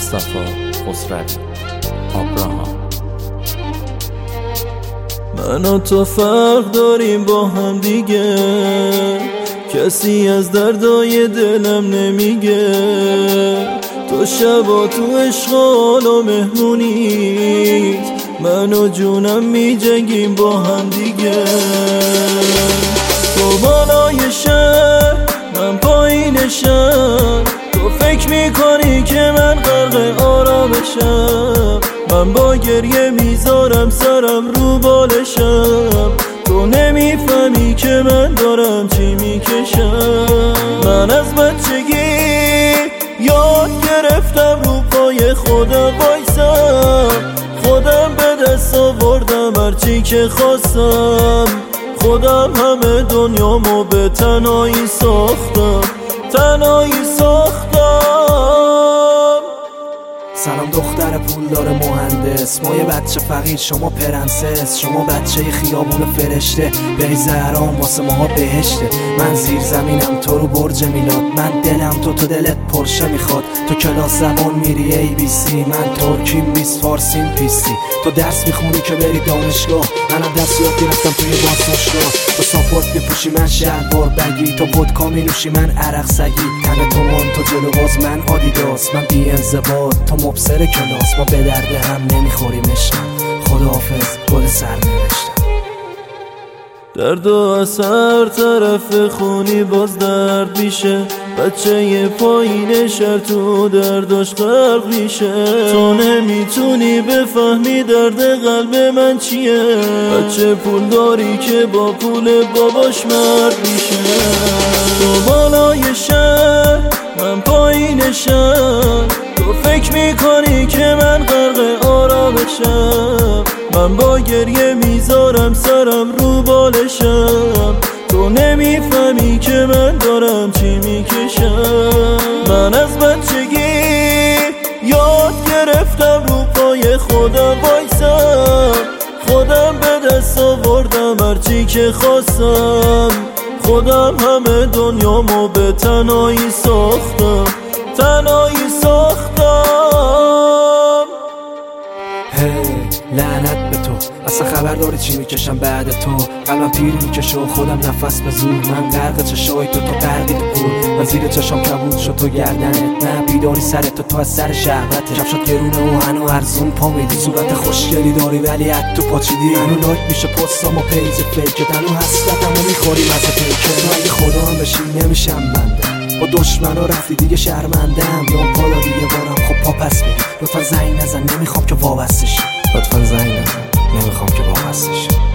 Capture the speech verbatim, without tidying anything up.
مصطفی خسروی آبراهام. من و تو فرق داریم با هم دیگه، کسی از دردای دلم نمیگه. تو شبا تو عشق و مهمونیت، من و جونم میجنگیم با هم دیگه. تو بالای شهر من پایین شهر، تو فکر میکنی که من غرق آرامشم، من با گریه میذارم سرم رو بالشم. تو نمیفهمی که من دارم چی میکشم. من از بچگی یاد گرفتم رو پای خودم وایسم، خودم به دست آوردم هرچی که خواستم، خودم همه دنیامو به تنهایی ساختم، تنهایی ساختم. سلام دختر پولدار مهندس، ما یه بچه فقیر شما پرنسس، شما بچه خیابون فرشته، بری زهرام واسه ماها بهشته. من زیر زمینم تو رو برج میلاد، من دلم تو تو دلت پرشه میخواد. تو کلاس زبان میری ای بی سی، من ترکیم بیست فارسیم پیسی. تو درس میخونی که بری دانشگاه، منم دست یاد گرفتم توی بازداشتگاه. تو ساپورت میپوشی من شلوار بگی، تو ودکا مینوشی من عرق سگی. تن تو من تو جلو باز من آدیداس، من بی انضباط تو مبصر کلاس. ما به درد هم نمیخوریم عشقم، خداحافظ گل سر نوشتم. درد و از هر طرف خونی باز درد میشه، بچه یه پایین شهر تو درداش غرق میشه. تو نمیتونی بفهمی درد قلب من چیه، بچه پول داری که با پول باباش مرد میشه. تو بالای شهر من پایین شهر، تو فکر میکنی که من غرق آرامشم، من با گریه میذارم سرم رو بالشم. تو نمیفهمی که من دارم چی میکشم. من از بچگی یاد گرفتم رو پای خودم وایسم، خودم به دست آوردم هرچی که خواستم، خودم همه دنیامو به تنهایی ساختم، تنهایی ساختم. هی لعنت به تو، اصلا خبر داری چی میکشم بعد تو. قلبم پیر میکشه و خودم نفس به زور، من غرق چشای تو تو غرقی تو پول. من زیر چشام کبود شد تو گردنت، نه بیداری سرت تو تو از سر شهوته. کفشات گرونه و هنو ارزون پا میدی، صورت خوشگلی داری ولی حد تو پاچیدی. هنو لایک میشه پستام و پیج فیکت، هنو حسرتمو میخوری مزه پیکت. تو اگه خدا هم بشی نمیشم بنده، با دشمنا رفتی دیگه شرمندم. یا پالا دیگه بارم خب پا پس بری، لطفا زنگ نزن نمیخوام که وابسته شی، لطفا زنگ نزن نمیخوام که وابسته شی.